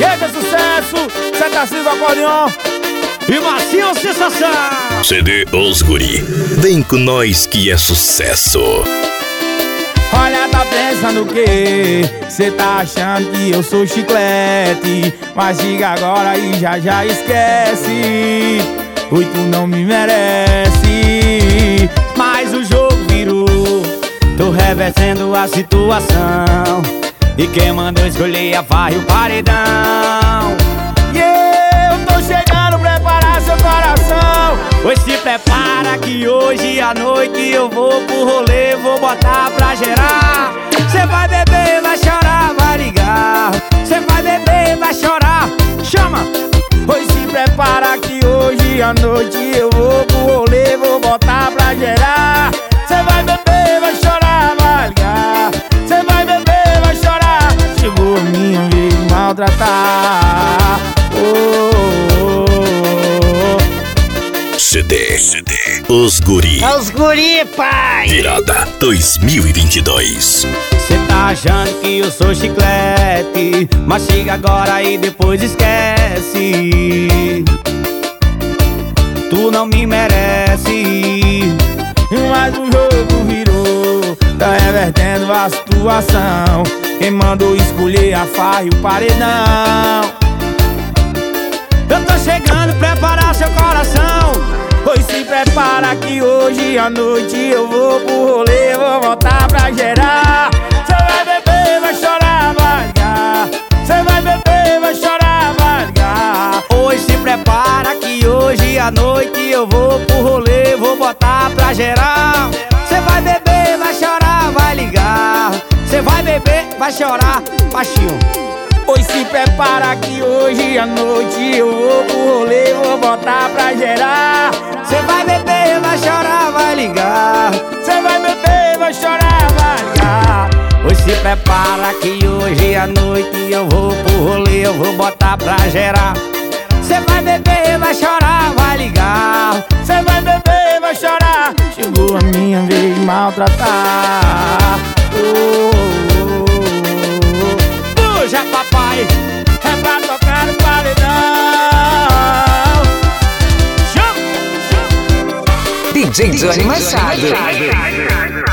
Esse é sucesso, Cetassis do acordeon e Marcinho Sensação. CD Os Guri, vem com nós que é sucesso. Olha, tá pensando o quê? Cê tá achando que eu sou chiclete, mas diga agora e já esquece. Oi, tu não me merece. Mas o jogo virou, tô revertendo a situação, e quem mandou escolher a farra e o paredão. E eu tô chegando, preparar seu coração. Pois se prepara que hoje à noite eu vou pro rolê, vou botar pra gerar. Cê vai beber, vai chorar, vai ligar. Cê vai beber, vai chorar, chama. Pois se prepara que hoje à noite eu vou pro rolê, vou botar pra gerar. Cê vai beber, vai chorar, vai ligar. Cê vai beber, vai chorar. Chegou a minha vez de maltratar. CD Os Guri. É os guri, pai. Virada 2022. Cê tá achando que eu sou chiclete, mastiga agora e depois esquece. Tu não me merece. Mas o jogo virou, tá revertendo a situação. Quem mandou escolher a farra e o paredão. Eu tô chegando, preparar seu coração. Pois se prepara que hoje à noite eu vou pro rolê, vou voltar pra gerar. Cê vai beber, vai chorar, vai ligar. Cê vai beber, vai chorar, vai ligar. Pois se prepara que hoje à noite eu vou pro rolê, vou botar pra gerar. Cê vai beber, vai chorar, vai ligar. Cê vai beber, vai chorar, baixinho. Pois se prepara que hoje à noite eu vou pro rolê, vou botar pra gerar. Cê vai beber, vai chorar, vai ligar. Cê vai beber, vai chorar, vai ligar. Pois se prepara que hoje à noite eu vou pro rolê, eu vou botar pra gerar. Cê vai beber, vai chorar, vai ligar. Cê vai beber, vai chorar. Chegou a minha vez de maltratar. Puxa, papai, é pra tocar no paredão. DJ Johnny Machado.